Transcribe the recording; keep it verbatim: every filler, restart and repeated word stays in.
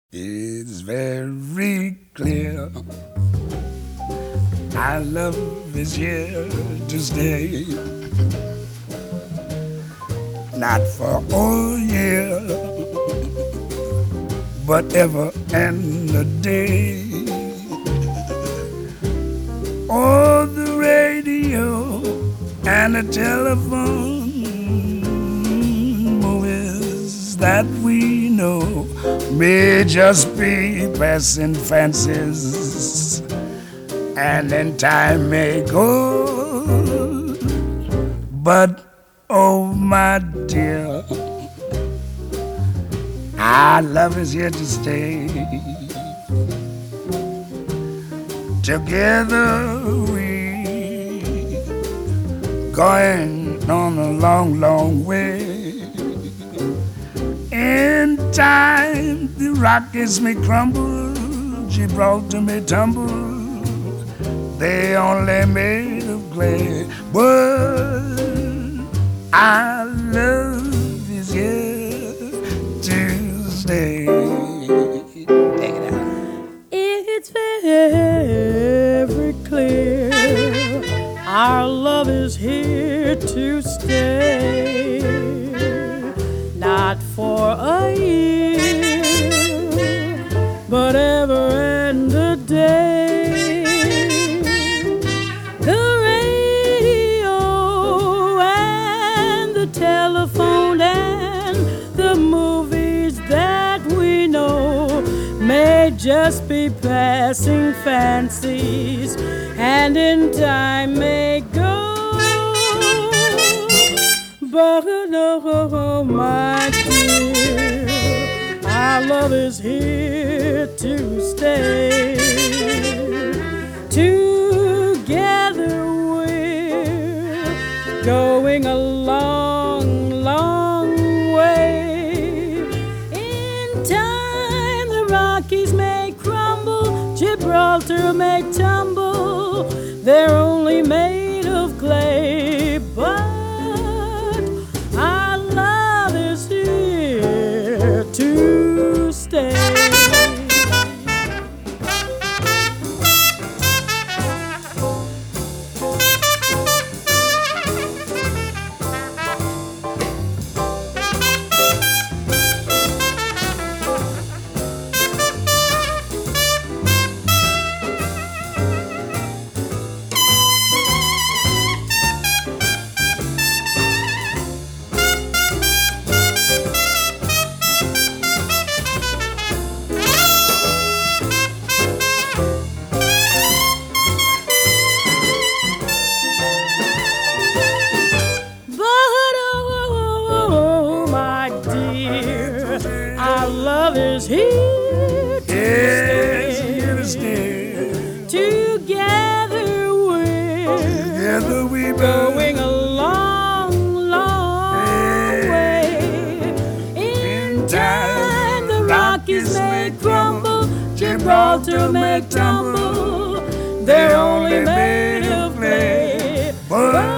It's very clear our love is here to stay. Not for a year, but ever and a day. Oh, the radio and the telephone, movies that we know may just be passing fancies, and then time may go. But oh, my dear, our love is here to stay. Together we going on a long, long way. In time the Rockies may crumble, Gibraltar may tumble, they only made of clay. But our love is here to stay. Take it out. It's very clear our love is here to stay. Not for a year, but ever and a day. The radio and the telephone and the movies that we know may just be passing fancies, and in time may go. But oh, my dear, our love is here to stay. Together we're going a long, long way. In time the Rockies may crumble, Gibraltar may tumble, they're only made of clay. But our love is here to stay. Our love is here to Yes, stay. here to stay. Together we're Together we going a long, long Hey. way. In time the Rockies may crumble, Gibraltar may tumble, they're only made of clay. But